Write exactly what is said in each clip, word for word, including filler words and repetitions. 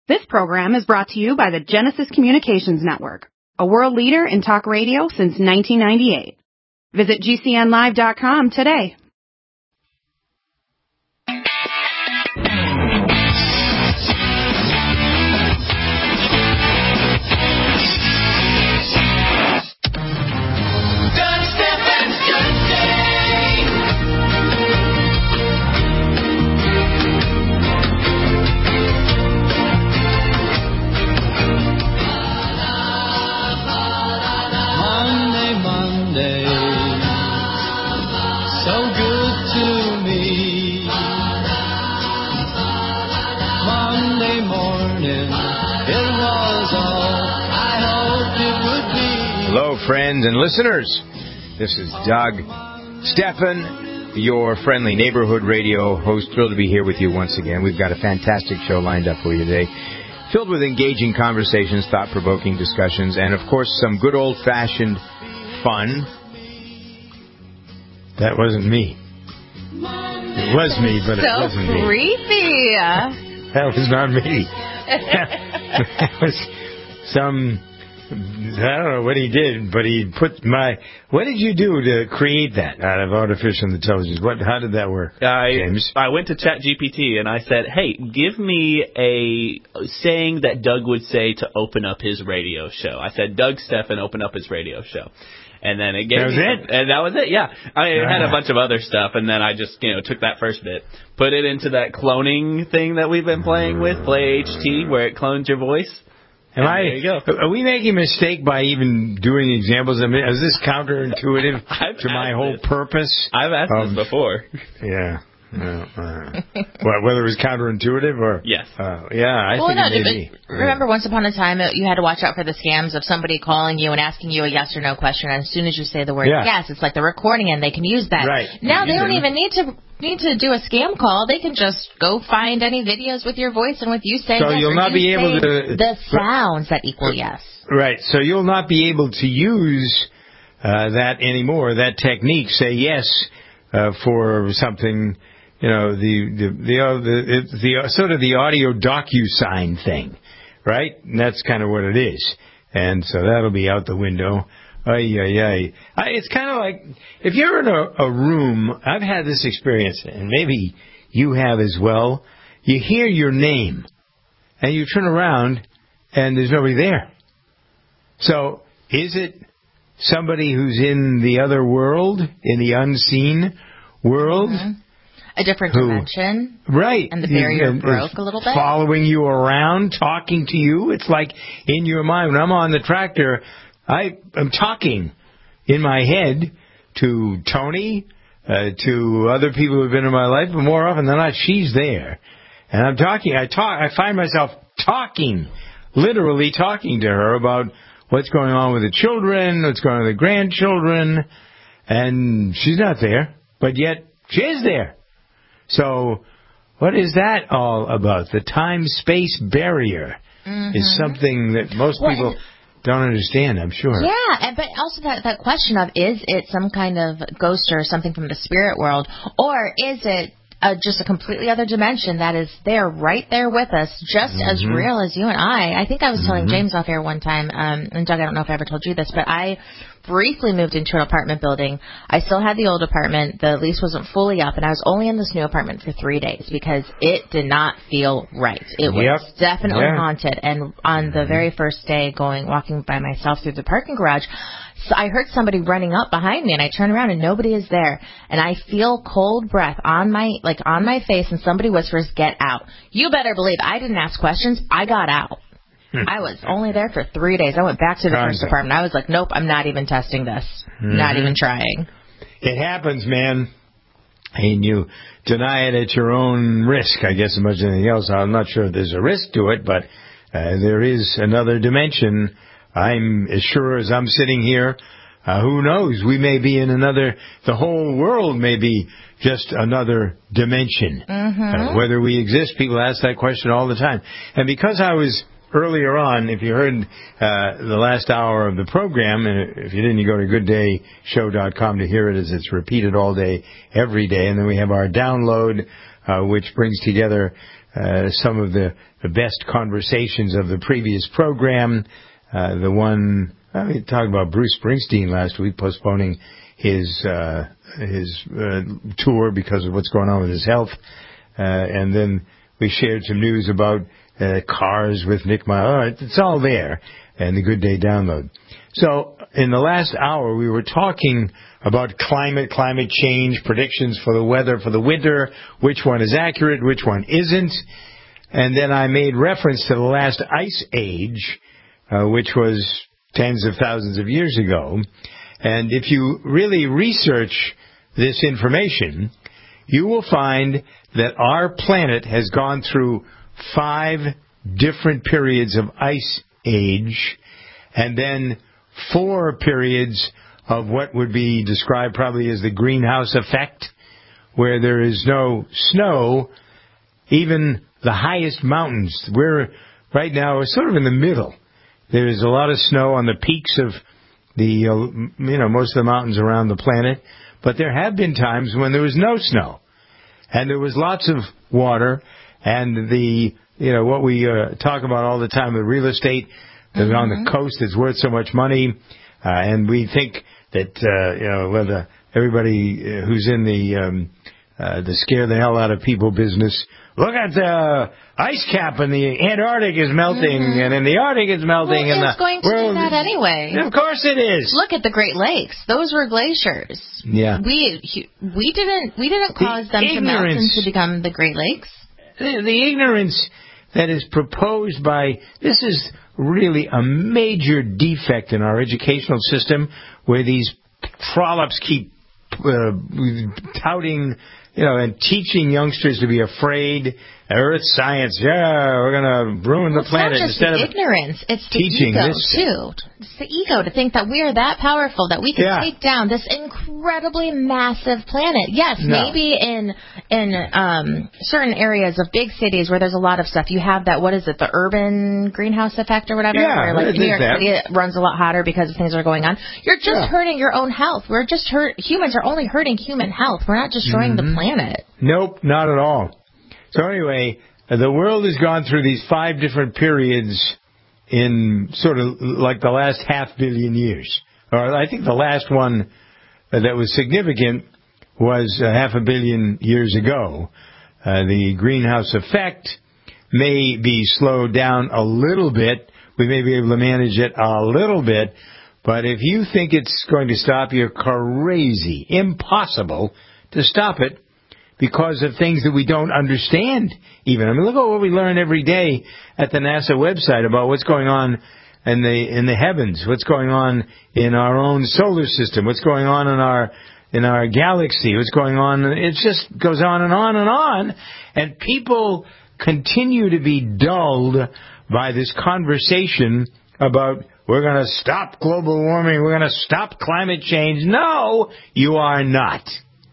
This program is brought to you by the Genesis Communications Network, a world leader in talk radio since nineteen ninety-eight. Visit G C N live dot com today. Friends and listeners, this is Doug Stephan, your friendly neighborhood radio host. Thrilled to be here with you once again. We've got a fantastic show lined up for you today, filled with engaging conversations, thought-provoking discussions, and, of course, some good old-fashioned fun. That wasn't me. It was me, but so it wasn't me. So creepy. That was not me. That was some... I don't know what he did, but he put my... What did you do to create that out of artificial intelligence? What? How did that work, I, James? I went to ChatGPT and I said, hey, give me a saying that Doug would say to open up his radio show. I said, Doug Stephan, open up his radio show. And then it gave that was me, it? And that was it, yeah. I ah. had a bunch of other stuff, and then I just, you know, took that first bit, put it into that cloning thing that we've been playing with, Play H T, where it clones your voice. Am I, there you go. Are we making a mistake by even doing examples? I mean, is this counterintuitive to my whole this. purpose? I've asked um, this before. Yeah. Uh, uh, well, whether it was counterintuitive or... Yes. Uh, yeah, I well, think no, it may be. Remember, once upon a time, you had to watch out for the scams of somebody calling you and asking you a yes or no question, and as soon as you say the word yeah. yes, it's like the recording, and they can use that. Right. Now they don't them. even need to need to do a scam call. They can just go find any videos with your voice and with you saying so yes. You'll not be able to... The sounds that equal yes. Right. So you'll not be able to use uh, that anymore, that technique, say yes uh, for something... You know, the the the, uh, the, the uh, sort of the audio docu-sign thing, right? And that's kind of what it is. And so that'll be out the window. Ay, ay, ay. I, it's kind of like, if you're in a, a room, I've had this experience, and maybe you have as well. You hear your name, and you turn around, and there's nobody there. So is it somebody who's in the other world, in the unseen world? Mm-hmm. A different Who, dimension. Right. And the barrier and, broke a little bit. Following you around, talking to you. It's like in your mind. When I'm on the tractor, I am talking in my head to Tony, uh, to other people who have been in my life, but more often than not, she's there. And I'm talking, I talk, I find myself talking, literally talking to her about what's going on with the children, what's going on with the grandchildren, and she's not there, but yet she is there. So, what is that all about? The time-space barrier mm-hmm. is something that most well, people don't understand, I'm sure. Yeah, but also that, that question of, is it some kind of ghost or something from the spirit world, or is it uh, just a completely other dimension that is there, right there with us, just mm-hmm. as real as you and I? I think I was telling mm-hmm. James off air one time, um, and Doug, I don't know if I ever told you this, but I briefly moved into an apartment building. I still had the old apartment. The lease wasn't fully up, and I was only in this new apartment for three days because it did not feel right. It was yep. definitely yeah. haunted. And on the very first day going, walking by myself through the parking garage, so I heard somebody running up behind me, and I turn around, and nobody is there. And I feel cold breath on my, like, on my face, and somebody whispers, "Get out." You better believe I didn't ask questions. I got out. I was only there for three days. I went back to the Contact. first apartment. I was like, nope, I'm not even testing this. Mm-hmm. Not even trying. It happens, man. And you deny it at your own risk, I guess, as much as anything else. I'm not sure if there's a risk to it, but uh, there is another dimension. I'm as sure as I'm sitting here. Uh, who knows? We may be in another, the whole world may be just another dimension. Mm-hmm. Uh, whether we exist, people ask that question all the time. And because I was... Earlier on, if you heard uh, the last hour of the program, and if you didn't, you go to good day show dot com to hear it as it's repeated all day, every day. And then we have our download, uh, which brings together uh, some of the, the best conversations of the previous program. Uh, the one, I mean, talking about Bruce Springsteen last week, postponing his uh, his uh, tour because of what's going on with his health. Uh, and then we shared some news about uh, cars with Nick Miles. All right, it's all there. And the Good Day download. So in the last hour, we were talking about climate, climate change, predictions for the weather for the winter, which one is accurate, which one isn't. And then I made reference to the last ice age, uh, which was tens of thousands of years ago. And if you really research this information, you will find that our planet has gone through five different periods of ice age, and then four periods of what would be described probably as the greenhouse effect, where there is no snow, even the highest mountains. We're right now we're sort of in the middle. There is a lot of snow on the peaks of the, uh, you know, most of the mountains around the planet, but there have been times when there was no snow, and there was lots of water, and the, you know, what we uh, talk about all the time, the real estate that's mm-hmm. on the coast that's worth so much money, uh, and we think that, uh, you know, whether everybody who's in the, um, uh, the scare the hell out of people business, look at the ice cap in the Antarctic is melting, mm-hmm. and in the Arctic it's melting. Well, and it's the going to world, do that anyway. Of course it is. Look at the Great Lakes; those were glaciers. Yeah, we we didn't we didn't cause the them ignorance, to melt and to become the Great Lakes. The, the ignorance that is proposed by this is really a major defect in our educational system, where these trollops keep uh, touting, you know, and teaching youngsters to be afraid. Earth science, yeah, we're going to ruin well, the planet it's instead not just the of ignorance. It's the teaching ego this too. It's the ego to think that we are that powerful that we can yeah. take down this incredibly massive planet. Yes, no. maybe in in um, certain areas of big cities where there's a lot of stuff, you have that. What is it? The urban greenhouse effect or whatever. Yeah, where like New York that. City, it runs a lot hotter because things are going on. You're just yeah. hurting your own health. We're just hurt. Humans are only hurting human health. We're not destroying mm-hmm. the planet. Nope, not at all. So anyway, the world has gone through these five different periods in sort of like the last half billion years. Or I think the last one that was significant was uh, half a billion years ago. Uh, the greenhouse effect may be slowed down a little bit. We may be able to manage it a little bit. But if you think it's going to stop, you're crazy. Impossible to stop it, because of things that we don't understand even. I mean, look at what we learn every day at the NASA website about what's going on in the in the heavens, what's going on in our own solar system, what's going on in our in our galaxy, what's going on. It just goes on and on and on. And people continue to be dulled by this conversation about we're going to stop global warming, we're going to stop climate change. No, you are not.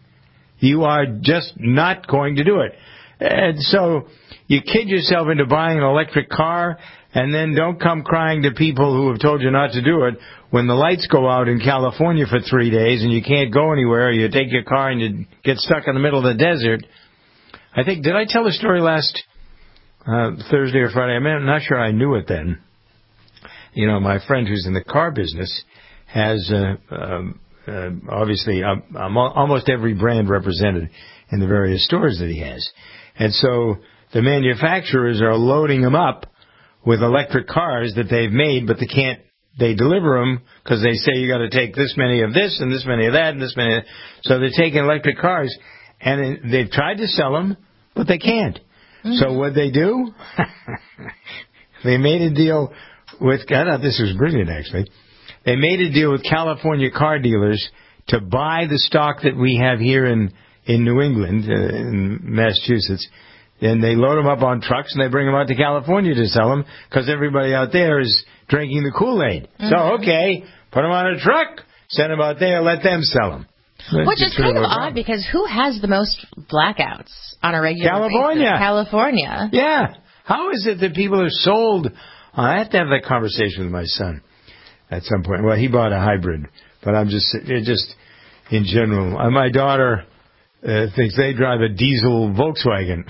You are just not going to do it. And so you kid yourself into buying an electric car, and then don't come crying to people who have told you not to do it when the lights go out in California for three days and you can't go anywhere. You take your car and you get stuck in the middle of the desert. I think, did I tell the story last uh, Thursday or Friday? I'm not sure I knew it then. You know, my friend who's in the car business has uh, um, Uh, obviously, um, um, almost every brand represented in the various stores that he has. And so the manufacturers are loading them up with electric cars that they've made, but they can't, they deliver them because they say you got to take this many of this and this many of that and this many of that. So they're taking electric cars, and they've tried to sell them, but they can't. Mm-hmm. So what they do? They made a deal with, I thought this was brilliant actually. They made a deal with California car dealers to buy the stock that we have here in, in New England, uh, in Massachusetts, and they load them up on trucks and they bring them out to California to sell them because everybody out there is drinking the Kool-Aid. Mm-hmm. So, okay, put them on a truck, send them out there, let them sell them. Which is kind of odd because who has the most blackouts on a regular California. basis? California. Yeah. How is it that people are sold? I have to have that conversation with my son at some point. Well, he bought a hybrid, but I'm just, it just in general. My daughter uh, thinks they drive a diesel Volkswagen.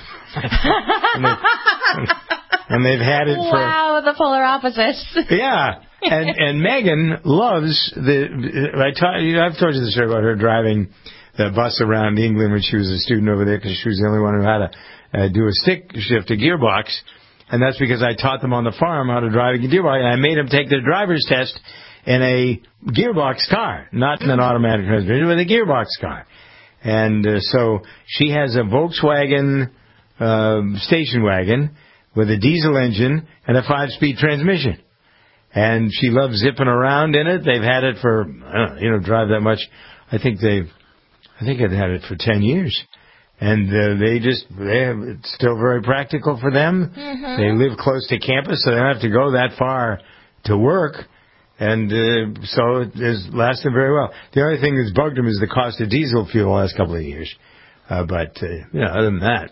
and, they, and they've had it for... Wow, the polar opposites. Yeah. And and Megan loves the... I taught, you know, I've told you the story about her driving the bus around England when she was a student over there because she was the only one who had to uh, do a stick shift, a gearbox. And that's because I taught them on the farm how to drive a gearbox. And I made them take their driver's test in a gearbox car, not in an automatic transmission, but a gearbox car. And uh, so she has a Volkswagen uh, station wagon with a diesel engine and a five-speed transmission. And she loves zipping around in it. They've had it for, I don't know, you know, drive that much. I think they've, I think they've had it for ten years. And uh, they just, they have, it's still very practical for them. Mm-hmm. They live close to campus, so they don't have to go that far to work. And uh, so it has lasted very well. The only thing that's bugged them is the cost of diesel fuel the last couple of years. Uh, but, uh, you know, other than that.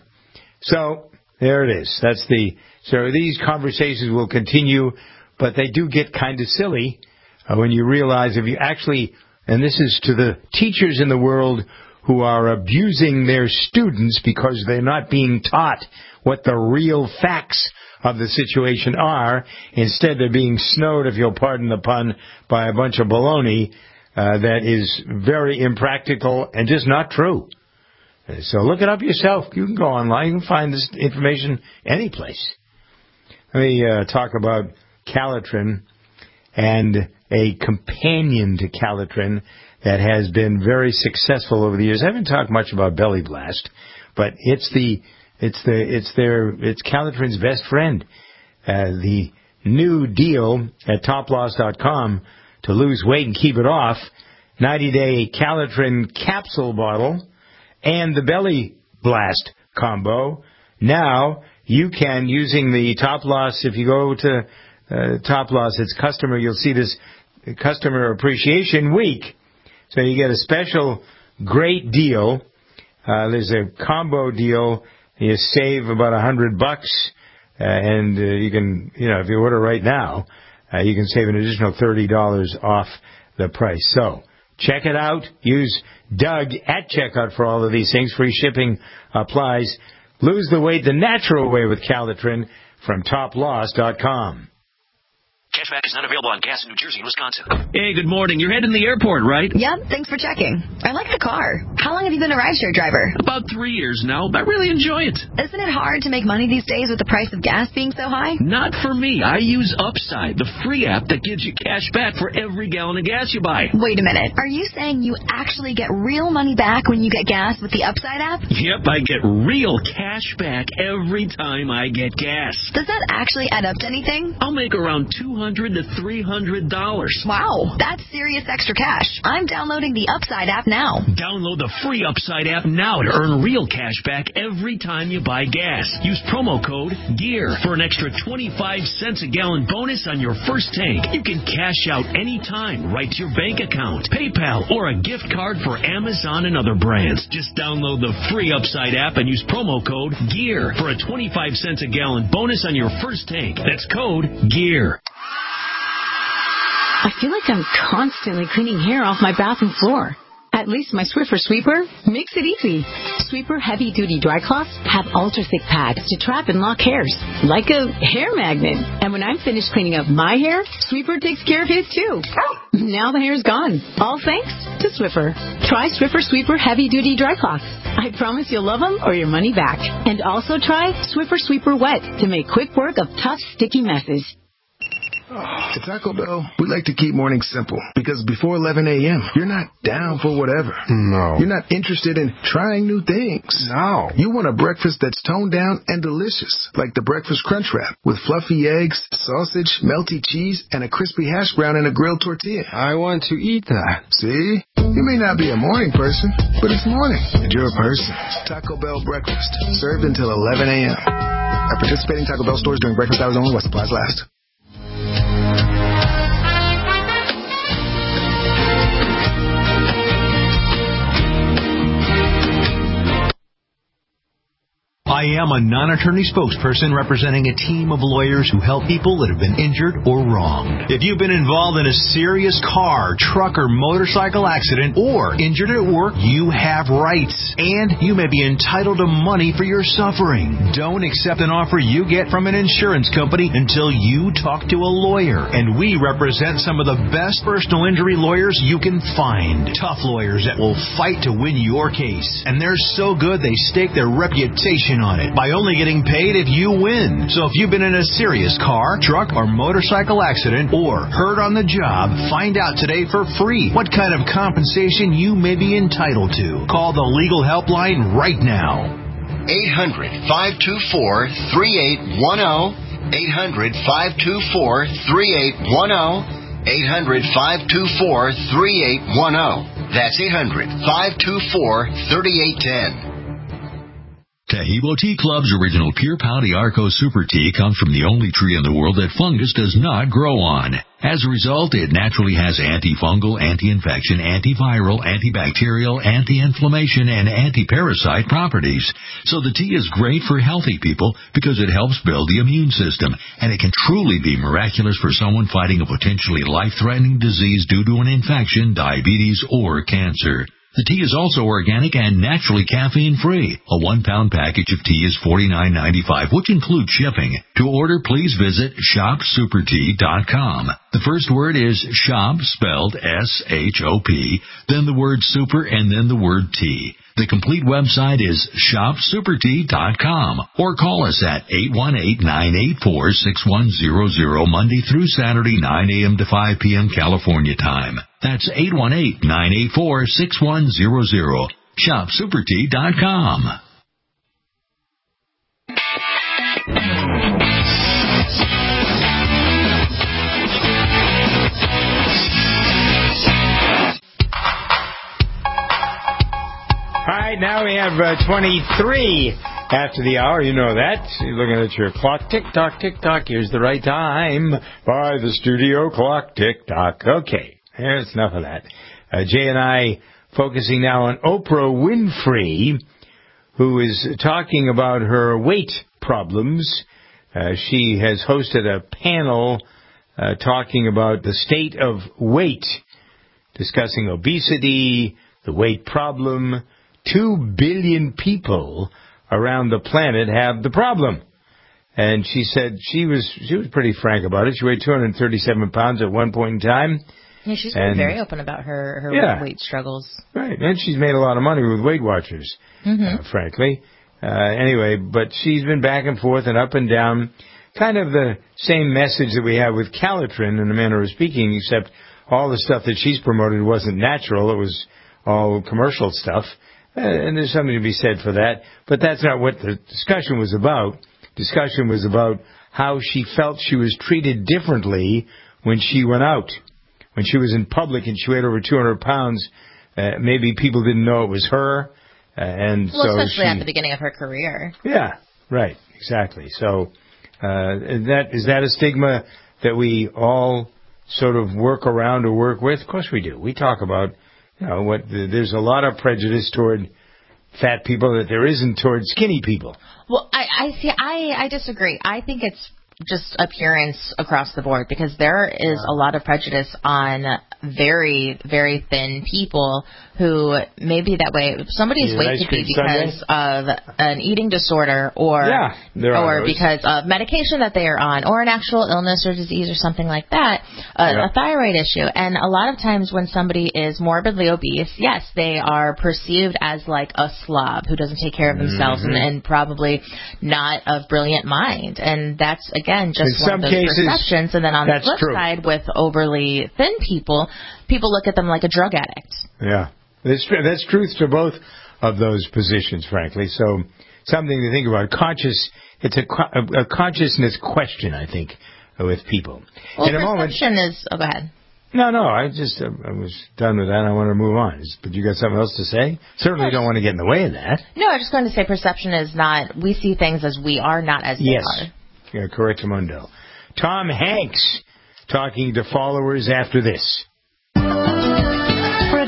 So, there it is. That's the, so these conversations will continue, but they do get kind of silly uh, when you realize if you actually, and this is to the teachers in the world who are abusing their students because they're not being taught what the real facts of the situation are. Instead, they're being snowed, if you'll pardon the pun, by a bunch of baloney uh, that is very impractical and just not true. So look it up yourself. You can go online. You can find this information any place. Let me uh, talk about Calitrin and a companion to Calitrin that has been very successful over the years. I haven't talked much about Belly Blast, but it's the it's the it's their it's Calitrin's best friend. Uh, the new deal at top loss dot com to lose weight and keep it off: ninety day Calitrin capsule bottle and the Belly Blast combo. Now you can, using the Top Loss, if you go to uh, Top Loss, it's customer, you'll see this Customer Appreciation Week. So you get a special great deal. Uh, there's a combo deal. You save about a hundred bucks, uh, and uh, you can, you know, if you order right now, uh, you can save an additional thirty dollars off the price. So check it out. Use Doug at checkout for all of these things. Free shipping applies. Lose the weight the natural way with Calitrin from top loss dot com. Cashback is not available on gas in New Jersey and Wisconsin. Hey, good morning. You're heading to the airport, right? Yep, thanks for checking. I like the car. How long have you been a rideshare driver? About three years now, but I really enjoy it. Isn't it hard to make money these days with the price of gas being so high? Not for me. I use Upside, the free app that gives you cash back for every gallon of gas you buy. Wait a minute. Are you saying you actually get real money back when you get gas with the Upside app? Yep, I get real cash back every time I get gas. Does that actually add up to anything? I'll make around two hundred to three hundred dollars. Wow, that's serious extra cash. I'm downloading the Upside app now. Download the free Upside app now to earn real cash back every time you buy gas. Use promo code GEAR for an extra twenty-five cents a gallon bonus on your first tank. You can cash out anytime right to your bank account, PayPal, or a gift card for Amazon and other brands. Just download the free Upside app and use promo code GEAR for a twenty-five cents a gallon bonus on your first tank. That's code GEAR. I feel like I'm constantly cleaning hair off my bathroom floor. At least my Swiffer Sweeper makes it easy. Sweeper heavy-duty dry cloths have ultra-thick pads to trap and lock hairs, like a hair magnet. And when I'm finished cleaning up my hair, Sweeper takes care of his too. Now the hair's gone, all thanks to Swiffer. Try Swiffer Sweeper heavy-duty dry cloths. I promise you'll love them or your money back. And also try Swiffer Sweeper Wet to make quick work of tough, sticky messes. At Taco Bell, we like to keep mornings simple because before eleven a.m., you're not down for whatever. No. You're not interested in trying new things. No. You want a breakfast that's toned down and delicious, like the Breakfast Crunch Wrap with fluffy eggs, sausage, melty cheese, and a crispy hash brown in a grilled tortilla. I want to eat that. See? You may not be a morning person, but it's morning, and you're a person. Taco Bell breakfast, served until eleven a.m. At participating Taco Bell stores during breakfast hours only while supplies last. I am a non-attorney spokesperson representing a team of lawyers who help people that have been injured or wronged. If you've been involved in a serious car, truck, or motorcycle accident or injured at work, you have rights, and you may be entitled to money for your suffering. Don't accept an offer you get from an insurance company until you talk to a lawyer, and we represent some of the best personal injury lawyers you can find. Tough lawyers that will fight to win your case, and they're so good they stake their reputation on it by only getting paid if you win. So if you've been in a serious car, truck, or motorcycle accident or hurt on the job, find out today for free what kind of compensation you may be entitled to. Call the legal helpline right now. eight hundred, five two four, three eight one zero. eight hundred, five two four, three eight one zero. eight hundred, five two four, three eight one zero. That's eight hundred, five two four, three eight one zero. Tahibo Tea Club's original Pure Pau Arco Super Tea comes from the only tree in the world that fungus does not grow on. As a result, it naturally has antifungal, anti-infection, antiviral, antibacterial, anti-inflammation, and anti-parasite properties. So the tea is great for healthy people because it helps build the immune system, and it can truly be miraculous for someone fighting a potentially life-threatening disease due to an infection, diabetes, or cancer. The tea is also organic and naturally caffeine-free. A one-pound package of tea is forty-nine ninety-five, which includes shipping. To order, please visit shop super tea dot com. The first word is shop, spelled S H O P, then the word super, and then the word tea. The complete website is shop super tea dot com, or call us at eight one eight, nine eight four, six one zero zero Monday through Saturday, nine a.m. to five p.m. California time. That's eight one eight, nine eight four, six one zero zero. shop super tea dot com. All right, now we have uh, twenty-three after the hour. You know that. You're looking at your clock. Tick-tock, tick-tock. Here's the right time by the studio clock. Tick-tock. Okay, there's enough of that. Uh, Jay and I focusing now on Oprah Winfrey, who is talking about her weight problems. Uh, she has hosted a panel uh, talking about the state of weight, discussing obesity, the weight problem. Two billion people around the planet have the problem. And she said she was she was pretty frank about it. She weighed two hundred thirty-seven pounds at one point in time. Yeah, she's been and, very open about her, her yeah, weight struggles. Right, and she's made a lot of money with Weight Watchers, mm-hmm. uh, frankly. Uh, anyway, but she's been back and forth and up and down. Kind of the same message that we have with Calitrin in a manner of speaking, except all the stuff that she's promoted wasn't natural. It was all commercial stuff. And there's something to be said for that. But that's not what the discussion was about. Discussion was about how she felt she was treated differently when she went out. When she was in public and she weighed over two hundred pounds, uh, maybe people didn't know it was her. Uh, and well, so especially she, at the beginning of her career. Yeah, right, exactly. So uh, is that is that a stigma that we all sort of work around or work with? Of course we do. We talk about, you know, what there's a lot of prejudice toward fat people that there isn't toward skinny people. Well, I, I see. I, I disagree. I think it's just appearance across the board, because there is a lot of prejudice on very, very thin people who may be that way. Somebody's weight could be because of an eating disorder or yeah, or because of medication that they are on or an actual illness or disease or something like that, a, yeah. a thyroid issue. And a lot of times when somebody is morbidly obese, yes, they are perceived as like a slob who doesn't take care of themselves mm-hmm. and, and probably not of brilliant mind. And that's, again, just In one of those cases, perceptions. And then on the flip true. side, with overly thin people, people look at them like a drug addict. Yeah. That's, that's truth to both of those positions, frankly. So something to think about. Conscious, it's a, a consciousness question, I think, with people. Well, In a perception moment, is... Oh, go ahead. No, no, I just uh, I was done with that. I want to move on. But you got something else to say? Certainly don't want to get in the way of that. No, I was just going to say perception is not... We see things as we are, not as yes. they are. Yeah, correct, Mundo. Tom Hanks talking to followers after this. For a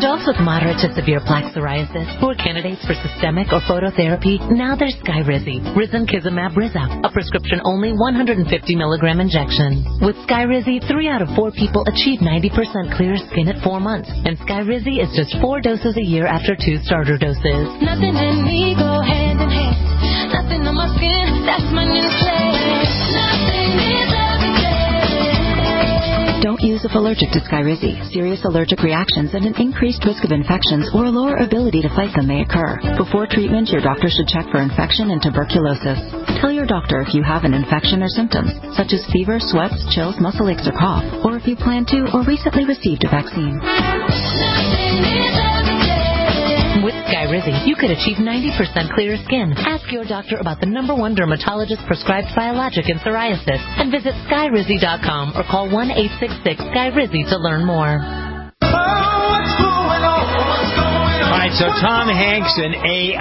adults with moderate to severe plaque psoriasis who are candidates for systemic or phototherapy, now there's Skyrizi, risankizumab Rizza, a prescription-only one hundred fifty milligram injection. With Skyrizi, three out of four people achieve ninety percent clear skin at four months, and Skyrizi is just four doses a year after two starter doses. Nothing in me go hand in hand. Nothing on my skin, that's my new plan. Nothing is everything. Don't use if allergic to Skyrizi. Serious allergic reactions and an increased risk of infections or a lower ability to fight them may occur. Before treatment, your doctor should check for infection and tuberculosis. Tell your doctor if you have an infection or symptoms, such as fever, sweats, chills, muscle aches, or cough, or if you plan to or recently received a vaccine. With Skyrizi, you could achieve ninety percent clearer skin. Ask your doctor about the number one dermatologist-prescribed biologic in psoriasis and visit Skyrizi dot com or call one eight six six Skyrizi to learn more. All right, so Tom Hanks and A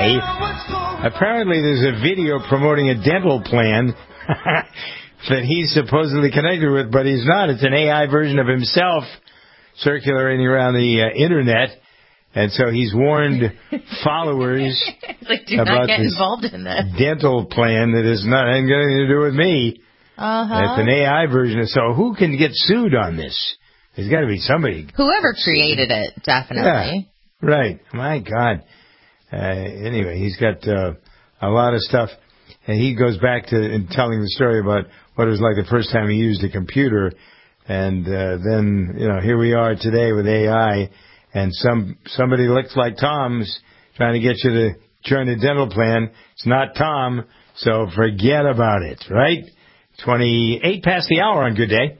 I. Apparently there's a video promoting a dental plan that he's supposedly connected with, but he's not. It's an A I version of himself circulating around the uh, Internet. And so he's warned followers like, do about not get this involved in this dental plan that is not anything to do with me. Uh-huh. It's an A I version. So who can get sued on this? There's got to be somebody. Whoever created it, definitely. Yeah, right. My God. Uh, anyway, he's got uh, a lot of stuff. And he goes back to in telling the story about what it was like the first time he used a computer. And uh, then, you know, here we are today with A I. And some somebody looks like Tom's trying to get you to join the dental plan. It's not Tom, so forget about it, right? twenty-eight past the hour on Good Day.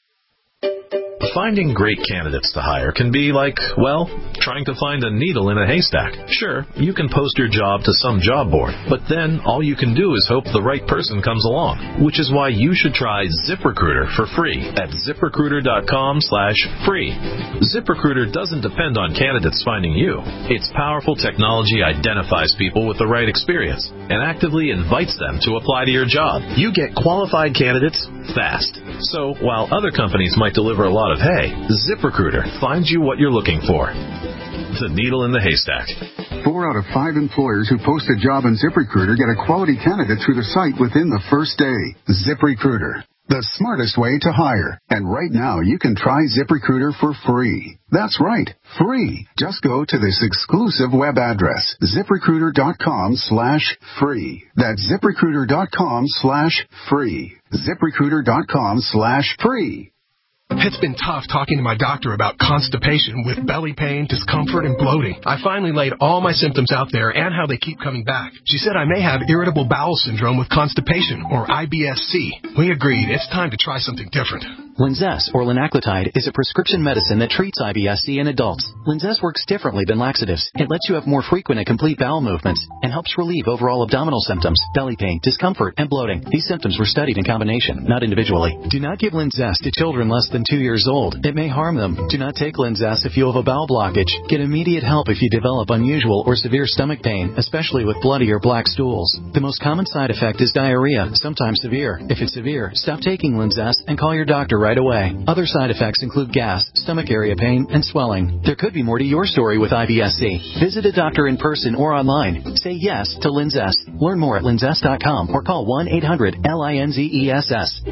Finding great candidates to hire can be like, well, trying to find a needle in a haystack. Sure, you can post your job to some job board, but then all you can do is hope the right person comes along, which is why you should try ZipRecruiter for free at ZipRecruiter.com slash free. ZipRecruiter doesn't depend on candidates finding you. Its powerful technology identifies people with the right experience and actively invites them to apply to your job. You get qualified candidates fast. So while other companies might deliver a lot of hay, ZipRecruiter finds you what you're looking for. The needle in the haystack. Four out of five employers who post a job on ZipRecruiter get a quality candidate through the site within the first day. ZipRecruiter, the smartest way to hire. And right now, you can try ZipRecruiter for free. That's right, free. Just go to this exclusive web address, ZipRecruiter.com slash free. That's ZipRecruiter.com slash free. ZipRecruiter.com slash free. It's been tough talking to my doctor about constipation with belly pain, discomfort, and bloating. I finally laid all my symptoms out there and how they keep coming back. She said I may have irritable bowel syndrome with constipation, or I B S C. We agreed it's time to try something different. Linzess, or linaclotide, is a prescription medicine that treats I B S C in adults. Linzess works differently than laxatives. It lets you have more frequent and complete bowel movements and helps relieve overall abdominal symptoms, belly pain, discomfort, and bloating. These symptoms were studied in combination, not individually. Do not give Linzess to children less than two years old. It may harm them. Do not take Linzess if you have a bowel blockage. Get immediate help if you develop unusual or severe stomach pain, especially with bloody or black stools. The most common side effect is diarrhea, sometimes severe. If it's severe, stop taking Linzess and call your doctor right away. Other side effects include gas, stomach area pain, and swelling. There could be more to your story with I B S C. Visit a doctor in person or online. Say yes to Linzess. Learn more at linzess dot com or call one eight hundred L I N Z E S S.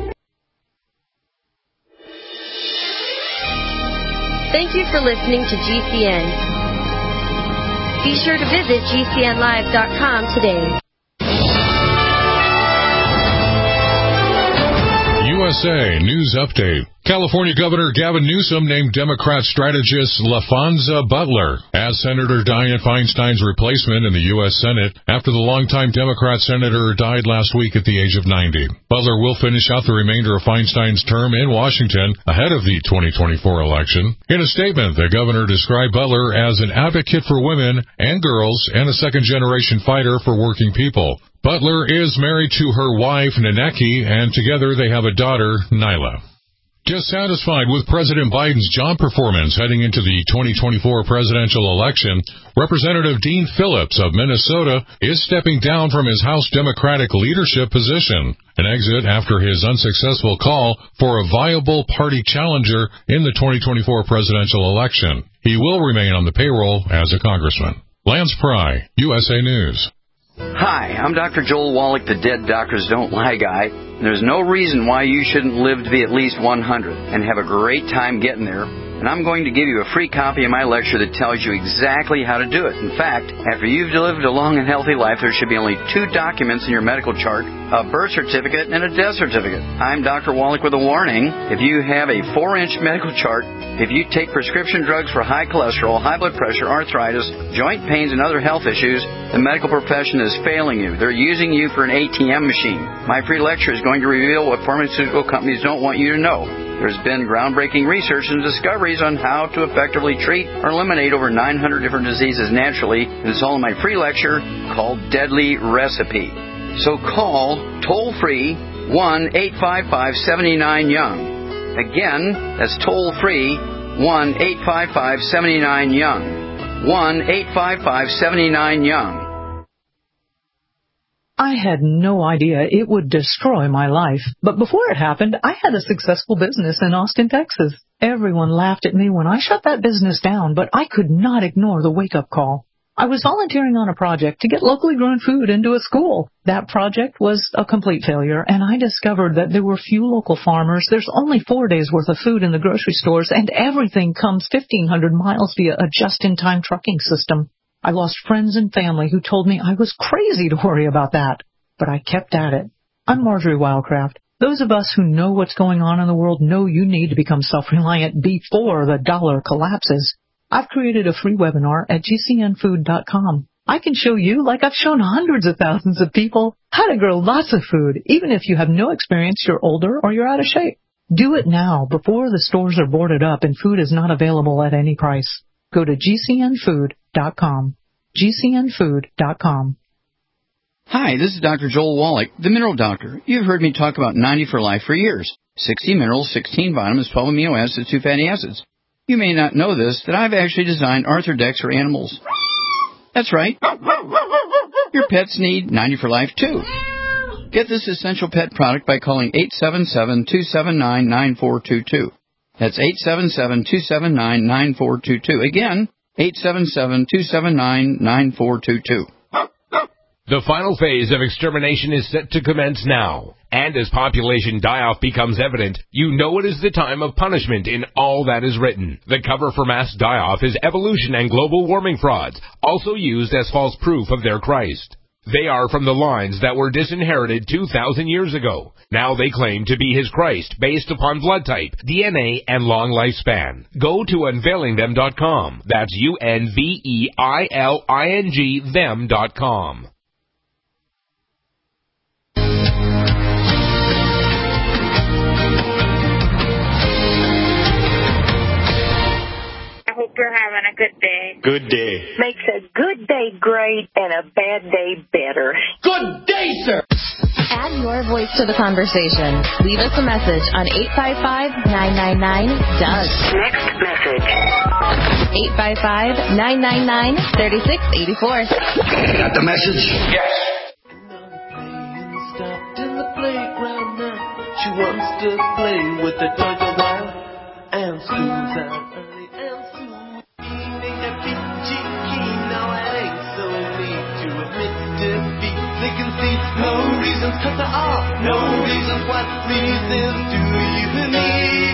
Thank you for listening to G C N. Be sure to visit G C N live dot com today. U S A News Update. California Governor Gavin Newsom named Democrat strategist LaFonza Butler as Senator Dianne Feinstein's replacement in the U S Senate after the longtime Democrat senator died last week at the age of ninety. Butler will finish out the remainder of Feinstein's term in Washington ahead of the twenty twenty-four election. In a statement, the governor described Butler as an advocate for women and girls and a second-generation fighter for working people. Butler is married to her wife, Naneki, and together they have a daughter, Nyla. Dissatisfied with President Biden's job performance heading into the twenty twenty-four presidential election, Representative Dean Phillips of Minnesota is stepping down from his House Democratic leadership position, an exit after his unsuccessful call for a viable party challenger in the twenty twenty-four presidential election. He will remain on the payroll as a congressman. Lance Pry, U S A News. Hi, I'm Doctor Joel Wallach, the Dead Doctors Don't Lie guy. There's no reason why you shouldn't live to be at least one hundred and have a great time getting there. And I'm going to give you a free copy of my lecture that tells you exactly how to do it. In fact, after you've lived a long and healthy life, there should be only two documents in your medical chart, a birth certificate and a death certificate. I'm Doctor Wallach with a warning. If you have a four-inch medical chart, if you take prescription drugs for high cholesterol, high blood pressure, arthritis, joint pains, and other health issues, the medical profession is failing you. They're using you for an A T M machine. My free lecture is going to reveal what pharmaceutical companies don't want you to know. There's been groundbreaking research and discoveries on how to effectively treat or eliminate over nine hundred different diseases naturally, and it's all in my free lecture called Deadly Recipe. So call toll-free one eight five five, seven nine, young. Again, that's toll-free one eight five five, seven nine, young. one eight five five, seven nine, young. I had no idea it would destroy my life. But before it happened, I had a successful business in Austin, Texas. Everyone laughed at me when I shut that business down, but I could not ignore the wake-up call. I was volunteering on a project to get locally grown food into a school. That project was a complete failure, and I discovered that there were few local farmers. There's only four days' worth of food in the grocery stores, and everything comes fifteen hundred miles via a just-in-time trucking system. I lost friends and family who told me I was crazy to worry about that. But I kept at it. I'm Marjorie Wildcraft. Those of us who know what's going on in the world know you need to become self-reliant before the dollar collapses. I've created a free webinar at G C N food dot com. I can show you, like I've shown hundreds of thousands of people, how to grow lots of food, even if you have no experience, you're older, or you're out of shape. Do it now before the stores are boarded up and food is not available at any price. Go to G C N food dot com. G C N food dot com. Hi, this is Doctor Joel Wallach, the Mineral Doctor. You've heard me talk about ninety for Life for years. sixty minerals, sixteen vitamins, twelve amino acids, two fatty acids. You may not know this, that I've actually designed Arthrodex for animals. That's right. Your pets need ninety for Life, too. Get this essential pet product by calling eight seven seven, two seven nine, nine four two two. That's eight seven seven, two seven nine, nine four two two. Again, eight seven seven, two seven nine, nine four two two. The final phase of extermination is set to commence now. And as population die-off becomes evident, you know it is the time of punishment in all that is written. The cover for mass die-off is evolution and global warming frauds, also used as false proof of their Christ. They are from the lines that were disinherited two thousand years ago. Now they claim to be his Christ based upon blood type, D N A, and long lifespan. Go to unveiling them dot com. That's U N V E I L I N G them dot com. I hope you're having a good day. Good day. Makes a good day great and a bad day better. Good day, sir. Add your voice to the conversation. Leave us a message on eight five five, nine nine nine, D O U G. Next message. eight five five, nine nine nine, three six eight four. Got the message? Yes. In the playground now, she wants to play with the toy doll, and school's out early and soon. Evening at P G Key, now it ain't so neat to admit defeat. They can see no reasons, cause there are no reasons. What reasons do you need?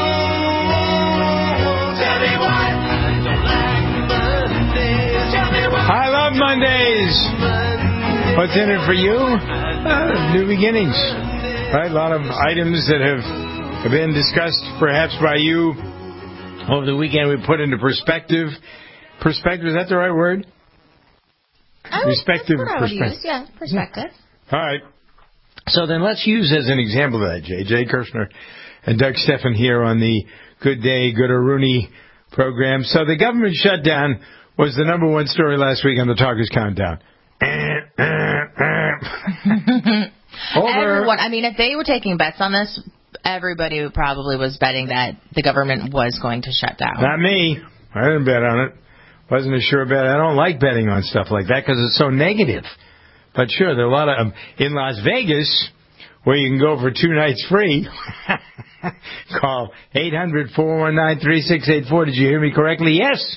Oh, tell me why I don't like Mondays. Tell me why I love Mondays. What's in it for you? Uh, new beginnings. Right? A lot of items that have, have been discussed perhaps by you over the weekend. We put into perspective. Perspective, is that the right word? I Perspective. That's what I would use. Yeah, perspective. All right. So then let's use as an example of that, Jay. Jay Kirshner and Doug Steffen here on the Good Day, Good Rooney program. So the government shutdown was the number one story last week on the Talkers Countdown. Everyone, I mean, if they were taking bets on this, everybody probably was betting that the government was going to shut down. Not me. I didn't bet on it. Wasn't a sure bet. I don't like betting on stuff like that because it's so negative. But sure, there are a lot of um, in Las Vegas where you can go for two nights free. Call eight hundred, four one nine, three six eight four. Did you hear me correctly? Yes.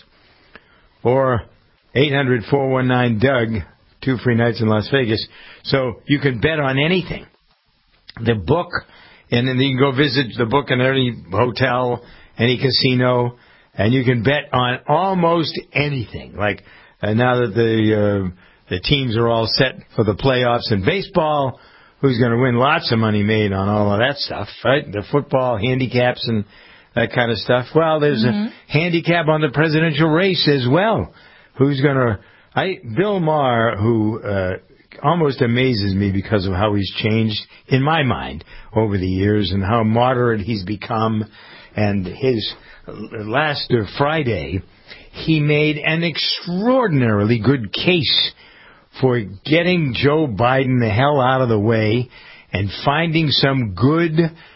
Or eight hundred, four one nine, D O U G. Two free nights in Las Vegas. So you can bet on anything. The book, and then you can go visit the book in any hotel, any casino, and you can bet on almost anything. Like uh, now that the uh, the teams are all set for the playoffs in baseball, who's going to win? Lots of money made on all of that stuff, right? The football handicaps and that kind of stuff. Well, there's mm-hmm. a handicap on the presidential race as well. Who's going to... I Bill Maher, who uh, almost amazes me because of how he's changed, in my mind, over the years, and how moderate he's become. And his last uh, Friday, he made an extraordinarily good case for getting Joe Biden the hell out of the way and finding some good,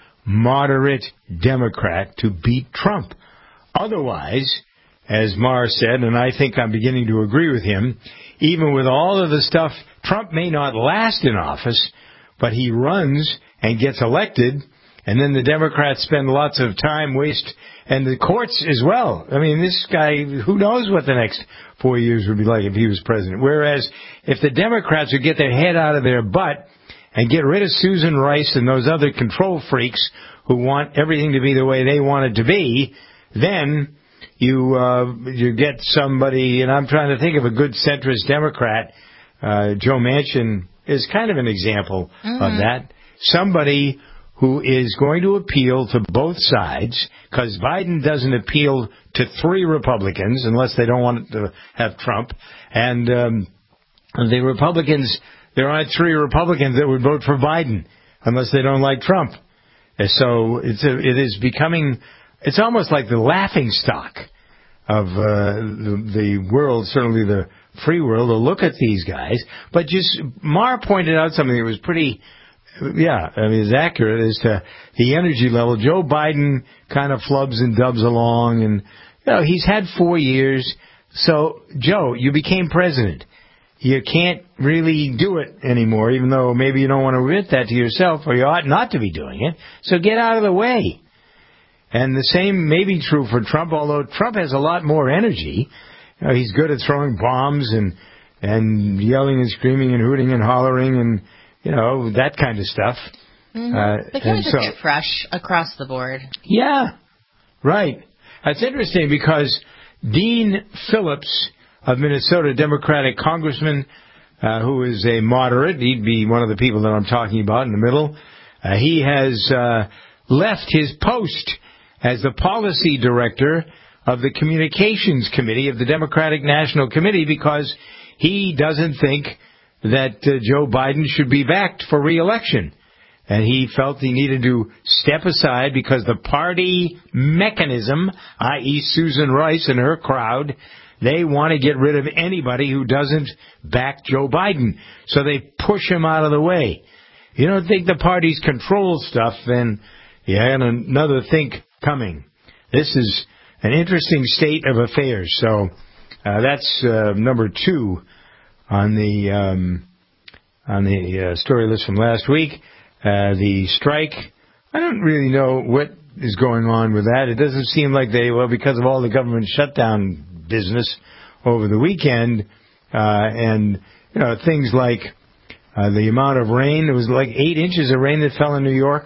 moderate Democrat to beat Trump. Otherwise, as Maher said, and I think I'm beginning to agree with him, even with all of the stuff, Trump may not last in office, but he runs and gets elected, and then the Democrats spend lots of time waste, and the courts as well. I mean, this guy, who knows what the next four years would be like if he was president. Whereas if the Democrats would get their head out of their butt and get rid of Susan Rice and those other control freaks who want everything to be the way they want it to be, then you uh, you get somebody, and I'm trying to think of a good centrist Democrat. Uh, Joe Manchin is kind of an example mm-hmm. of that. Somebody who is going to appeal to both sides, because Biden doesn't appeal to three Republicans unless they don't want to have Trump. And um, the Republicans, there aren't three Republicans that would vote for Biden unless they don't like Trump. And so it's a, it is becoming, it's almost like the laughing stock of uh, the, the world, certainly the free world, to look at these guys. But just, Maher pointed out something that was pretty... Yeah, I mean, it's accurate as to the energy level. Joe Biden kind of flubs and dubs along, and you know he's had four years. So, Joe, you became president. You can't really do it anymore, even though maybe you don't want to admit that to yourself, or you ought not to be doing it. So get out of the way. And the same may be true for Trump, although Trump has a lot more energy. You know, he's good at throwing bombs and and yelling and screaming and hooting and hollering and you know, that kind of stuff. Mm-hmm. Uh, but can we just so, get fresh across the board? Yeah, right. That's interesting because Dean Phillips of Minnesota, Democratic congressman, uh, who is a moderate, he'd be one of the people that I'm talking about in the middle, uh, he has uh, left his post as the policy director of the Communications Committee of the Democratic National Committee because he doesn't think that uh, Joe Biden should be backed for re-election. And he felt he needed to step aside because the party mechanism, that is. Susan Rice and her crowd, they want to get rid of anybody who doesn't back Joe Biden. So they push him out of the way. You don't think the parties control stuff, then you had another think coming. This is an interesting state of affairs. So uh, that's uh, number two on the um, on the uh, story list from last week. Uh, the strike, I don't really know what is going on with that. It doesn't seem like they, well, because of all the government shutdown business over the weekend, uh, and, you know, things like uh, the amount of rain, it was like eight inches of rain that fell in New York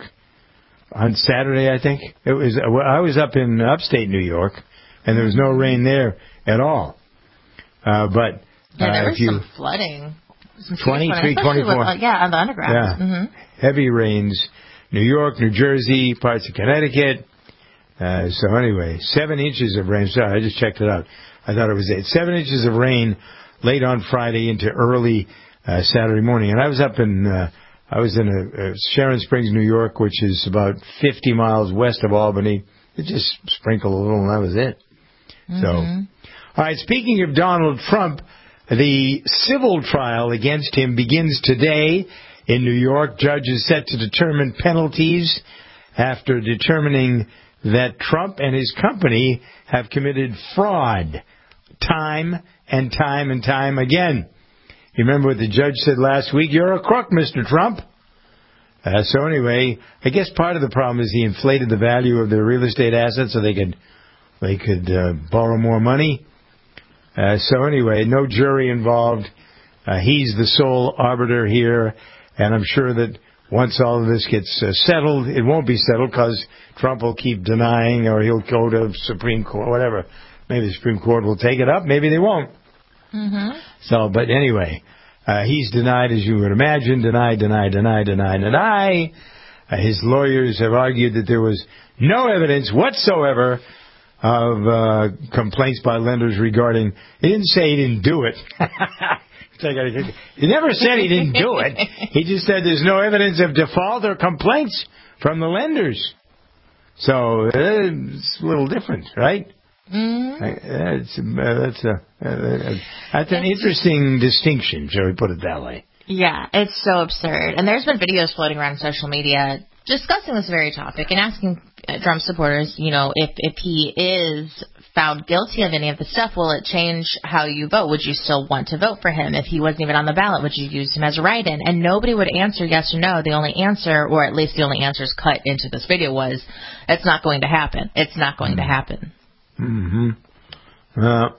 on Saturday, I think. It was. I was up in upstate New York, and there was no rain there at all. Uh, but Yeah, there uh, was you, some flooding. Some twenty-three, twenty-four. With, uh, yeah, on the underground. Yeah. Mm-hmm. Heavy rains. New York, New Jersey, parts of Connecticut. Uh, so anyway, seven inches of rain. Sorry, I just checked it out. I thought it was eight. Seven inches of rain late on Friday into early uh, Saturday morning. And I was up in, uh, I was in a, a Sharon Springs, New York, which is about fifty miles west of Albany. It just sprinkled a little and that was it. Mm-hmm. So, all right, speaking of Donald Trump, the civil trial against him begins today in New York. Judge is set to determine penalties after determining that Trump and his company have committed fraud time and time and time again. You remember what the judge said last week? You're a crook, Mister Trump. Uh, so anyway, I guess part of the problem is he inflated the value of their real estate assets so they could they could uh, borrow more money. Uh, so anyway, no jury involved. Uh, he's the sole arbiter here, and I'm sure that once all of this gets uh, settled, it won't be settled because Trump will keep denying, or he'll go to Supreme Court, whatever. Maybe the Supreme Court will take it up. Maybe they won't. Mm-hmm. So, but anyway, uh, he's denied, as you would imagine, deny, deny, deny, deny, deny. Uh, his lawyers have argued that there was no evidence whatsoever of uh, complaints by lenders regarding. He didn't say he didn't do it. He never said he didn't do it. He just said there's no evidence of default or complaints from the lenders. So uh, it's a little different, right? Mm-hmm. Uh, it's, uh, that's a uh, that's an interesting distinction, shall we put it that way? Yeah, it's so absurd. And there's been videos floating around social media discussing this very topic and asking Trump supporters, you know, if if he is found guilty of any of the stuff, will it change how you vote? Would you still want to vote for him? If he wasn't even on the ballot, would you use him as a write-in? And nobody would answer yes or no. The only answer, or at least the only answers cut into this video, was, it's not going to happen. It's not going to happen. Mm-hmm. Well,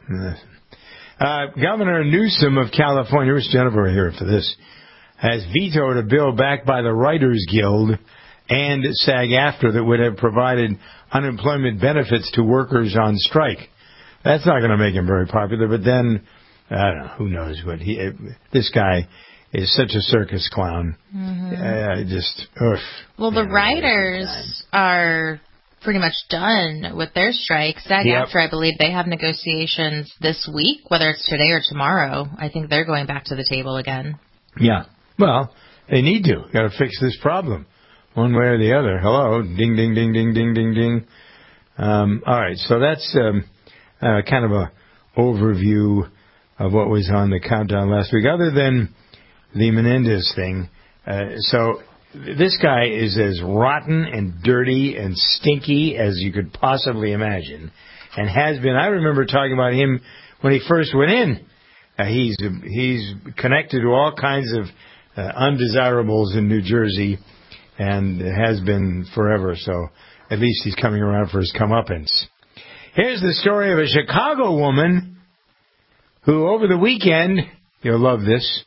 uh, Governor Newsom of California, where's Jennifer here for this, has vetoed a bill backed by the Writers Guild and SAG-AFTRA that would have provided unemployment benefits to workers on strike. That's not going to make him very popular, but then, I don't know, who knows what he, this guy is such a circus clown. Mm-hmm. Uh, just, oof. Well, the writers are pretty much done with their strike. SAG-AFTRA, yep. I believe they have negotiations this week, whether it's today or tomorrow. I think they're going back to the table again. Yeah. Well, they need to. Got to fix this problem. One way or the other. Hello. Ding, ding, ding, ding, ding, ding, ding. Um, all right. So that's um, uh, kind of a overview of what was on the countdown last week, other than the Menendez thing. Uh, so this guy is as rotten and dirty and stinky as you could possibly imagine, and has been. I remember talking about him when he first went in. Uh, he's he's connected to all kinds of uh, undesirables in New Jersey, and has been forever, so at least he's coming around for his comeuppance. Here's the story of a Chicago woman who, over the weekend, you'll love this,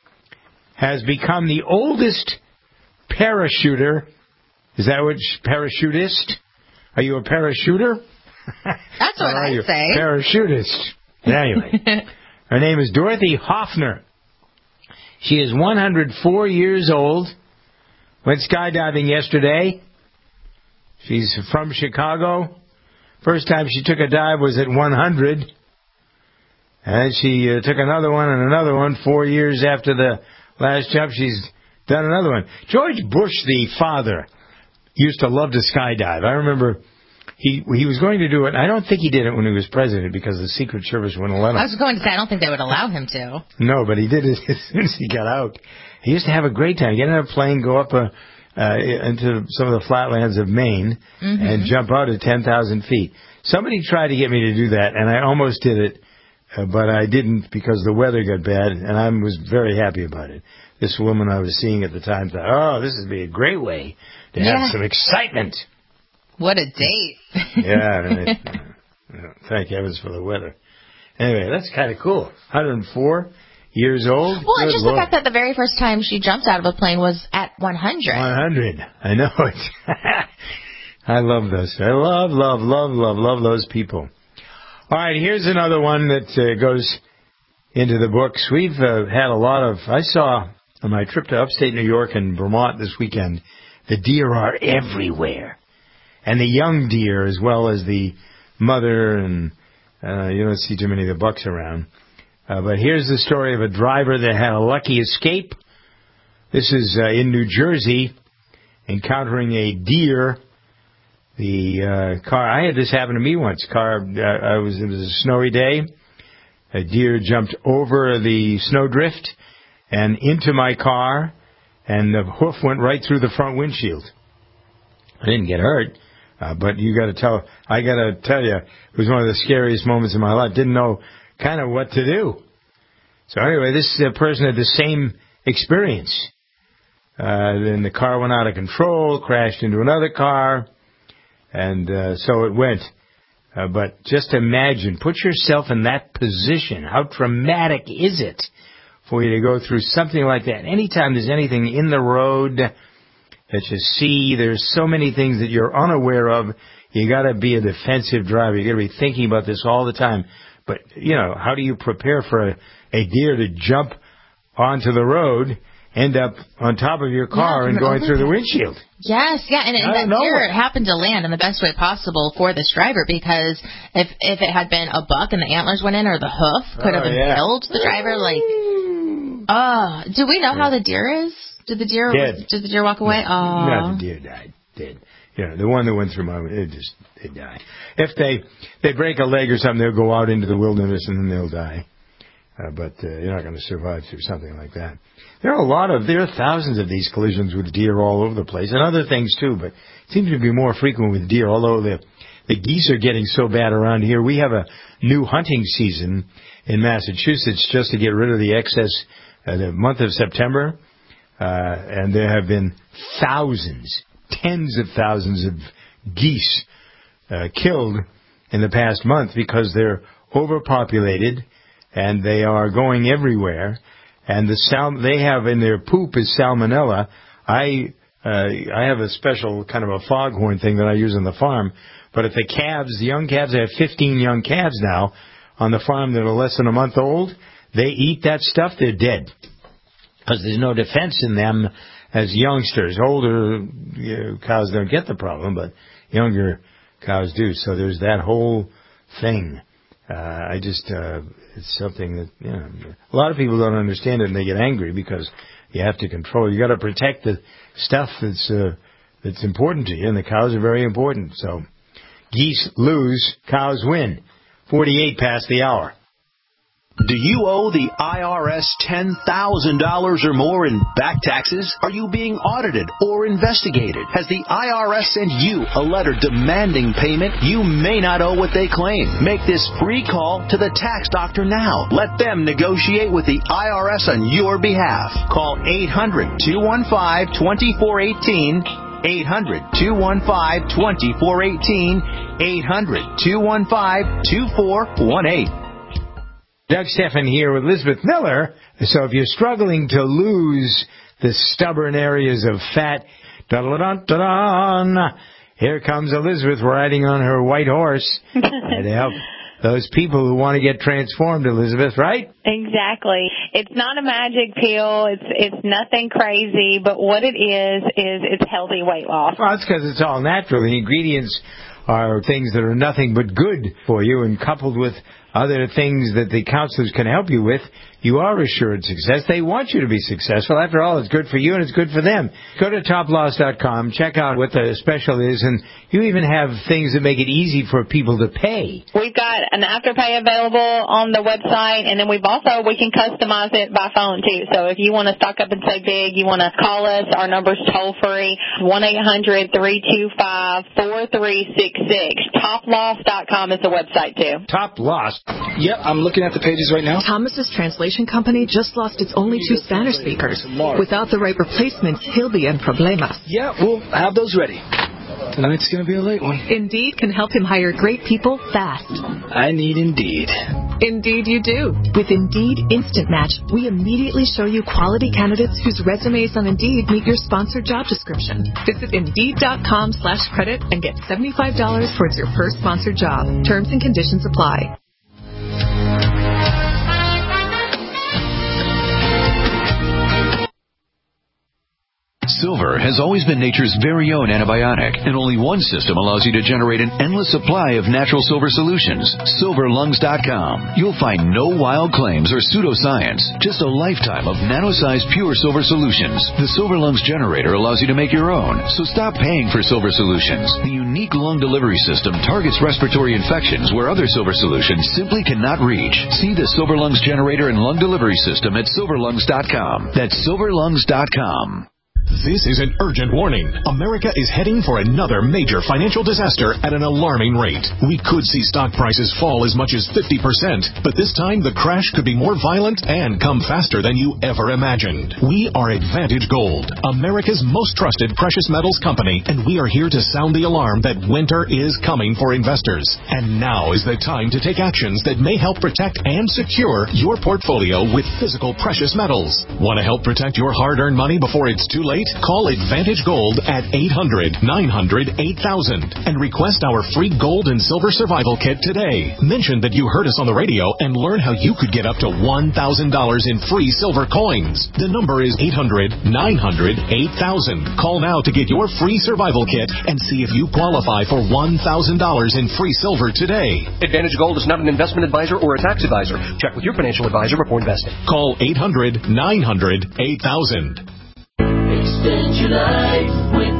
has become the oldest parachuter. Is that what, parachutist? Are you a parachuter? That's what I say. Parachutist. Anyway, her name is Dorothy Hoffner. She is one hundred four years old. Went skydiving yesterday. She's from Chicago. First time she took a dive was at one hundred. And she uh, took another one and another one. Four years after the last jump, she's done another one. George Bush, the father, used to love to skydive. I remember he he was going to do it. I don't think he did it when he was president because the Secret Service wouldn't let him. I was going to say, I don't think they would allow him to. No, but he did it as soon as he got out. He used to have a great time. Get in a plane, go up a, uh, into some of the flatlands of Maine, mm-hmm. and jump out at ten thousand feet. Somebody tried to get me to do that, and I almost did it, uh, but I didn't because the weather got bad, and I was very happy about it. This woman I was seeing at the time thought, oh, this would be a great way to yeah. have some excitement. What a date. yeah, and it, uh, thank heavens for the weather. Anyway, that's kind of cool. one hundred four years old. Well, Good and just Lord. the fact that the very first time she jumped out of a plane was at one hundred. one hundred. I know it. I love those. I love, love, love, love, love those people. All right, here's another one that uh, goes into the books. We've uh, had a lot of, I saw on my trip to upstate New York and Vermont this weekend, the deer are everywhere. And the young deer as well as the mother, and uh, you don't see too many of the bucks around. Uh, but here's the story of a driver that had a lucky escape. This is uh, in New Jersey, encountering a deer. The uh, car, I had this happen to me once. Car, uh, I was it was a snowy day. A deer jumped over the snowdrift and into my car, and the hoof went right through the front windshield. I didn't get hurt, uh, but you got to tell. I got to tell you, it was one of the scariest moments in my life. Didn't know kind of what to do. So anyway, this uh, person had the same experience. Uh, then the car went out of control, crashed into another car, and uh, so it went. Uh, but just imagine, put yourself in that position. How traumatic is it for you to go through something like that? Anytime there's anything in the road that you see, there's so many things that you're unaware of. You got to be a defensive driver. You got to be thinking about this all the time. But, you know, how do you prepare for a, a deer to jump onto the road, end up on top of your car yeah, and going through the windshield? Yes, yeah, and, and that deer happened to land in the best way possible for this driver, because if if it had been a buck and the antlers went in, or the hoof could have oh, yeah. impaled the driver. Like, oh, do we know how the deer is? Did the deer Dead. did the deer walk away? No, oh, no, the deer died. Dead. You know, the one that went through my, it just they die. If they they break a leg or something, they'll go out into the wilderness and then they'll die. Uh, but uh, you're not going to survive through something like that. There are a lot of, there are thousands of these collisions with deer all over the place, and other things too, but it seems to be more frequent with deer, although the, the geese are getting so bad around here. We have a new hunting season in Massachusetts just to get rid of the excess, uh, the month of September, uh, and there have been thousands, tens of thousands of geese uh, killed in the past month because they're overpopulated, and they are going everywhere. And the sal- they have in their poop is salmonella. I uh, I have a special kind of a foghorn thing that I use on the farm. But if the calves, the young calves, I have fifteen young calves now on the farm that are less than a month old. They eat that stuff, they're dead. Because there's no defense in them as youngsters. Older you know, cows don't get the problem, but younger cows do. So there's that whole thing. Uh, I just, uh, it's something that, you know, a lot of people don't understand it and they get angry because you have to control. You got to protect the stuff that's, uh, that's important to you, and the cows are very important. So, geese lose, cows win. forty-eight past the hour. Do you owe the I R S ten thousand dollars or more in back taxes? Are you being audited or investigated? Has the I R S sent you a letter demanding payment? You may not owe what they claim. Make this free call to the tax doctor now. Let them negotiate with the I R S on your behalf. Call eight hundred, two one five, two four one eight. eight hundred, two one five, two four one eight. eight hundred, two one five, two four one eight. Doug Stephan here with Elizabeth Miller. So if you're struggling to lose the stubborn areas of fat, da-da-da-da-da, here comes Elizabeth riding on her white horse to help those people who want to get transformed, Elizabeth, right? Exactly. It's not a magic pill. It's it's nothing crazy, but what it is, is it's healthy weight loss. Well, that's because it's all natural. The ingredients are things that are nothing but good for you, and coupled with other things that the counselors can help you with, you are assured success. They want you to be successful. After all, it's good for you and it's good for them. Go to top loss dot com, check out what the special is, and you even have things that make it easy for people to pay. We've got an Afterpay available on the website, and then we've also, we can customize it by phone too. So if you want to stock up and say big, you want to call us, our number's toll free, one eight hundred, three two five, four three six six. top loss dot com is the website too. Top Loss. Yep, I'm looking at the pages right now. Thomas's translation company just lost its only two Spanish speakers. Without the right replacements, he'll be in problemas. Yeah, we'll have those ready. Tonight's going to be a late one. Indeed can help him hire great people fast. I need Indeed. Indeed you do. With Indeed Instant Match, we immediately show you quality candidates whose resumes on Indeed meet your sponsored job description. Visit Indeed.com slash credit and get seventy-five dollars towards your first sponsored job. Terms and conditions apply. Silver has always been nature's very own antibiotic, and only one system allows you to generate an endless supply of natural silver solutions. silver lungs dot com. You'll find no wild claims or pseudoscience, just a lifetime of nano-sized pure silver solutions. The Silver Lungs generator allows you to make your own, so stop paying for silver solutions. The unique lung delivery system targets respiratory infections where other silver solutions simply cannot reach. See the Silver Lungs generator and lung delivery system at silver lungs dot com. That's silver lungs dot com. This is an urgent warning. America is heading for another major financial disaster at an alarming rate. We could see stock prices fall as much as fifty percent, but this time the crash could be more violent and come faster than you ever imagined. We are Advantage Gold, America's most trusted precious metals company, and we are here to sound the alarm that winter is coming for investors. And now is the time to take actions that may help protect and secure your portfolio with physical precious metals. Want to help protect your hard-earned money before it's too late? Call Advantage Gold at eight hundred, nine hundred, eight thousand and request our free gold and silver survival kit today. Mention that you heard us on the radio and learn how you could get up to one thousand dollars in free silver coins. The number is eight hundred, nine hundred, eight thousand. Call now to get your free survival kit and see if you qualify for one thousand dollars in free silver today. Advantage Gold is not an investment advisor or a tax advisor. Check with your financial advisor before investing. Call eight hundred, nine hundred, eight thousand. Extend your life with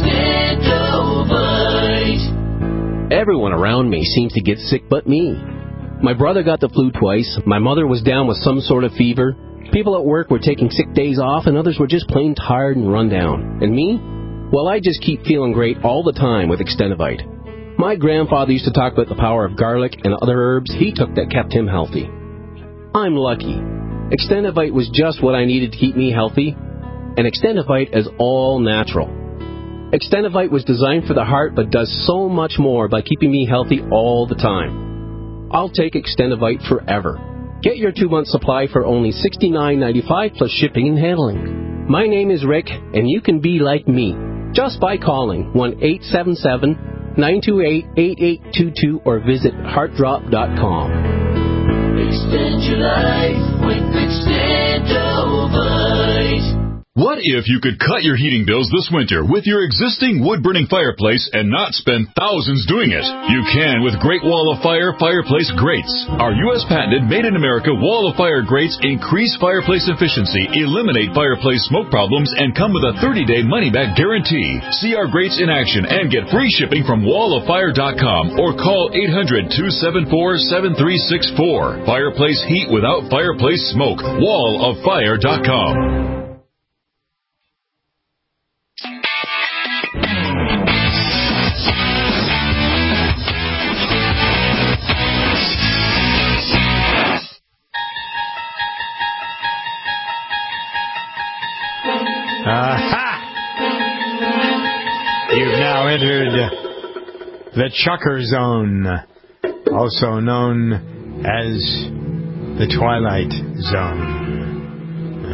Extendovite. Everyone around me seems to get sick but me. My brother got the flu twice, my mother was down with some sort of fever, people at work were taking sick days off, and others were just plain tired and run down. And me? Well, I just keep feeling great all the time with Extendovite. My grandfather used to talk about the power of garlic and other herbs he took that kept him healthy. I'm lucky. Extendovite was just what I needed to keep me healthy. And Extendovite is all natural. Extendovite was designed for the heart but does so much more by keeping me healthy all the time. I'll take Extendovite forever. Get your two-month supply for only sixty-nine ninety-five plus shipping and handling. My name is Rick, and you can be like me just by calling one eight seven seven, nine two eight, eight eight two two or visit heart drop dot com. Extend your life with Extendovite. What if you could cut your heating bills this winter with your existing wood-burning fireplace and not spend thousands doing it? You can with Great Wall of Fire fireplace grates. Our U S patented made-in-America Wall of Fire grates increase fireplace efficiency, eliminate fireplace smoke problems, and come with a thirty-day money-back guarantee. See our grates in action and get free shipping from wall of fire dot com or call eight hundred, two seven four, seven three six four. Fireplace heat without fireplace smoke. wall of fire dot com. Aha! You've now entered the Chucker Zone, also known as the Twilight Zone.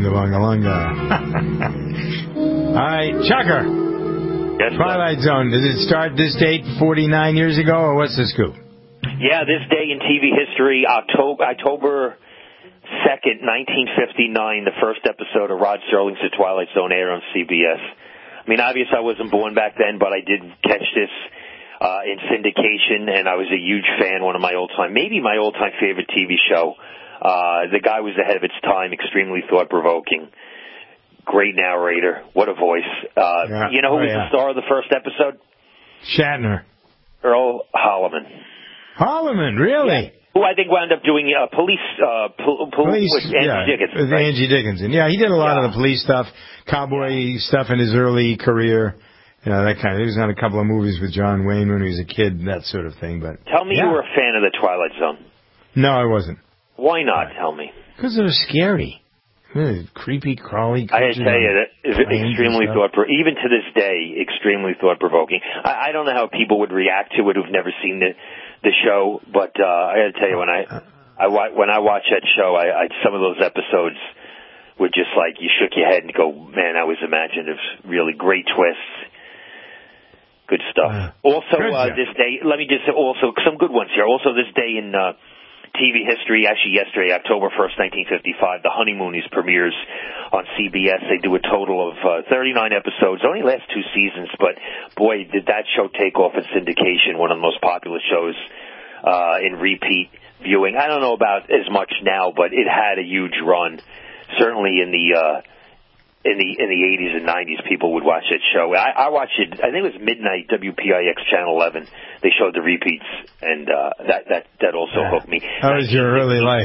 All right, Chucker. Yes, Twilight Zone. Did it start this date forty-nine years ago, or what's the scoop? Yeah, this day in T V history, October, October second, nineteen fifty-nine, the first episode of Rod Serling's The Twilight Zone aired on C B S. I mean, obviously I wasn't born back then, but I did catch this uh, in syndication, and I was a huge fan, one of my old-time, maybe my old-time favorite T V show. Uh, the guy was ahead of its time, extremely thought-provoking. Great narrator. What a voice. Uh, yeah. You know who oh, was yeah. the star of the first episode? Shatner. Earl Holliman. Holliman, really? Yeah. Who I think wound up doing uh, police, uh, pol- pol- police, with Angie yeah, Dickinson. with Right? Angie Dickinson. Yeah, he did a lot yeah. of the police stuff, cowboy stuff in his early career. You know, that kind of. He was on a couple of movies with John Wayne when he was a kid, that sort of thing. But tell me yeah. you were a fan of the Twilight Zone. No, I wasn't. Why not? Tell me. Because it was scary. Really creepy, crawly. I tell you, that is extremely thought pro- even to this day, extremely thought provoking. I, I don't know how people would react to it who've never seen the the show, but uh, I got to tell you, when I, I when I watched that show, I, I some of those episodes were just like you shook your head and go, man, that was imaginative. Really great twists, good stuff. Uh, also, good uh, this day, let me just say also some good ones here. Also, this day in uh, T V history, actually yesterday, October first, nineteen fifty-five, The Honeymoonies premieres on C B S. They do a total of uh, thirty-nine episodes. Only last two seasons, but boy, did that show take off in syndication. One of the most popular shows uh, in repeat viewing. I don't know about as much now, but it had a huge run. Certainly in the uh, in the in the eighties and nineties, people would watch that show. I, I watched it. I think it was midnight, W P I X Channel eleven. They showed the repeats, and uh, that that that also yeah. hooked me. How was your early life?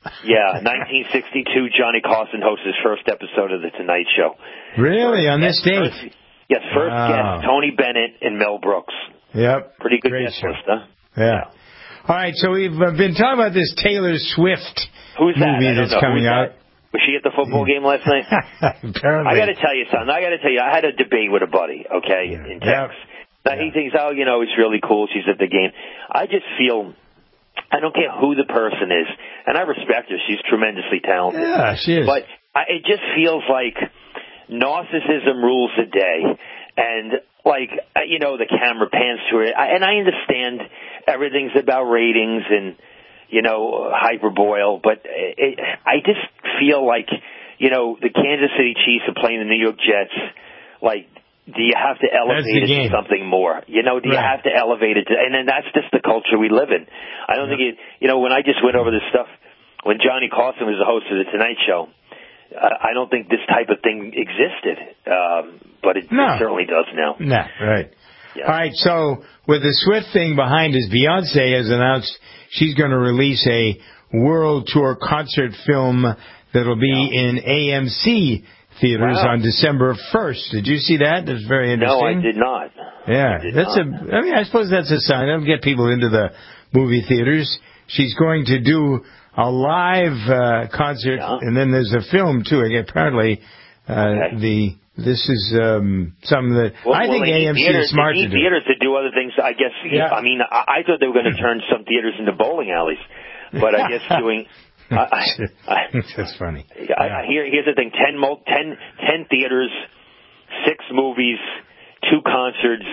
Yeah, nineteen sixty-two, Johnny Carson hosts his first episode of The Tonight Show. Really? On this date? First, yes, first Wow. guest, Tony Bennett and Mel Brooks. Yep. Pretty good Great guest show. list, huh? Yeah. All right, so we've uh, been talking about this Taylor Swift Who's that? movie I don't that's know. coming Who's out. that? Was she at the football game last night? Apparently. I got to tell you something. I got to tell you, I had a debate with a buddy, okay, Yeah. in Texas. Now, he thinks, oh, you know, it's really cool. She's at the game. I just feel, I don't care who the person is, and I respect her. She's tremendously talented. Yeah, she is. But I, it just feels like narcissism rules the day. And, like, you know, the camera pans to her. I, and I understand everything's about ratings and, you know, hyperboil. But it, I just feel like, you know, the Kansas City Chiefs are playing the New York Jets. Like, do you have to elevate it to something more? You know, do you Right. have to elevate it to, and then that's just the culture we live in. I don't think it, you know, when I just went over this stuff, when Johnny Carson was the host of The Tonight Show, uh, I don't think this type of thing existed, um, but it, No. it certainly does now. Nah, right. Yeah. All right, so with the Swift thing behind us, Beyonce has announced she's going to release a world tour concert film that'll be in A M C theaters Wow. on December first. Did you see that? That's very interesting. No, I did not. Yeah, I did that's not. a. I mean, I suppose that's a sign. It'll get people into the movie theaters. She's going to do a live uh, concert, Yeah. and then there's a film too. Apparently, uh, Okay. the this is um, something that Well, I well, think they need A M C theaters, is smart they to need do. theaters to do other things. I guess. Yeah. I mean, I, I thought they were going to turn some theaters into bowling alleys, but I guess doing. I, I, I, That's funny. I, I, here, here's the thing: ten, mul- ten, ten theaters, six movies, two concerts,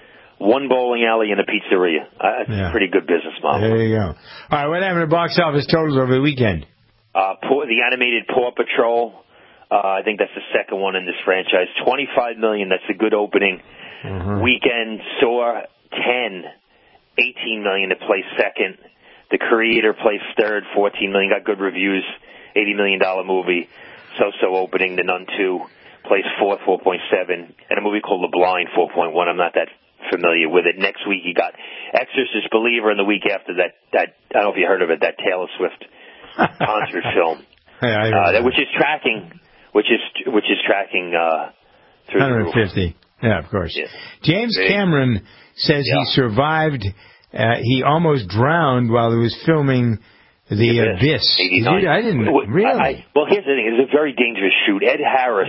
one bowling alley, and a pizzeria. Uh, it's Yeah. a pretty good business model. There you go. All right, what happened to box office totals over the weekend? Uh, Paw, the animated Paw Patrol. Uh, I think that's the second one in this franchise. Twenty-five million. That's a good opening. Mm-hmm. Weekend saw ten, eighteen million to place second. The Creator placed third, fourteen million. Got good reviews. Eighty million dollar movie. So-so opening. The Nun two placed fourth, four point seven, and a movie called The Blind, four point one. I'm not that familiar with it. Next week you got Exorcist Believer, and the week after that, that I don't know if you heard of it, that Taylor Swift concert film, Hey, I heard uh, that. that, which is tracking, which is which is tracking uh, through the one roof. hundred fifty. Yeah, of course. Yeah. James Big. Cameron says Yeah. he survived. Uh, he almost drowned while he was filming The Abyss. eighty-nine. Did you? I didn't Well, really. I, I, well, here's the thing. It's a very dangerous shoot. Ed Harris,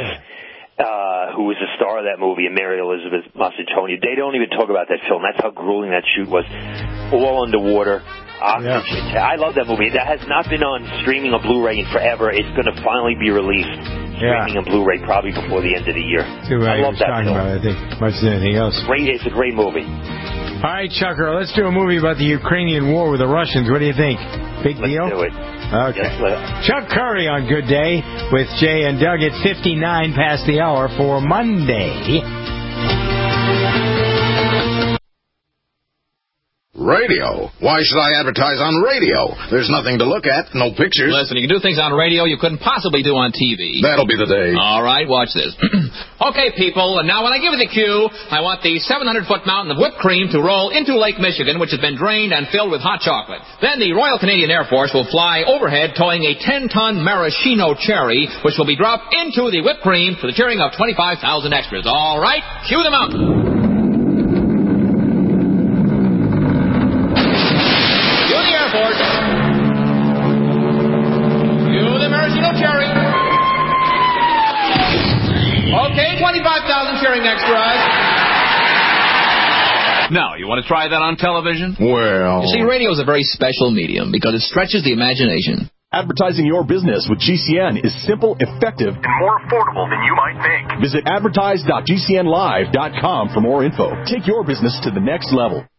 uh, who was the star of that movie, and Mary Elizabeth Mastrantonio, they don't even talk about that film. That's how grueling that shoot was. All underwater. Oxygen. Yeah. I love that movie. That has not been on streaming or Blu-ray in forever. It's going to finally be released. Yeah. Streaming and Blu-ray probably before the end of the year. Too I bad he love was that talking film. about it, I think, much as anything else. Great, it's a great movie. All right, Chucker, let's do a movie about the Ukrainian war with the Russians. What do you think? Big Let's deal? do it. Okay. Yes, let- Chuck Curry on Good Day with Jay and Doug at fifty-nine past the hour for Monday. Radio. Why should I advertise on radio? There's nothing to look at, no pictures. Listen, you can do things on radio you couldn't possibly do on T V. That'll be the day. All right, watch this. Okay, people, and now when I give you the cue, I want the seven hundred foot mountain of whipped cream to roll into Lake Michigan, which has been drained and filled with hot chocolate. Then the Royal Canadian Air Force will fly overhead towing a ten ton maraschino cherry, which will be dropped into the whipped cream for the cheering of twenty-five thousand extras. All right, cue them out. Okay, twenty-five thousand cheering extras. Now, you want to try that on television? Well... You see, radio is a very special medium because it stretches the imagination. Advertising your business with G C N is simple, effective, and more affordable than you might think. Visit advertise dot g c n live dot com for more info. Take your business to the next level.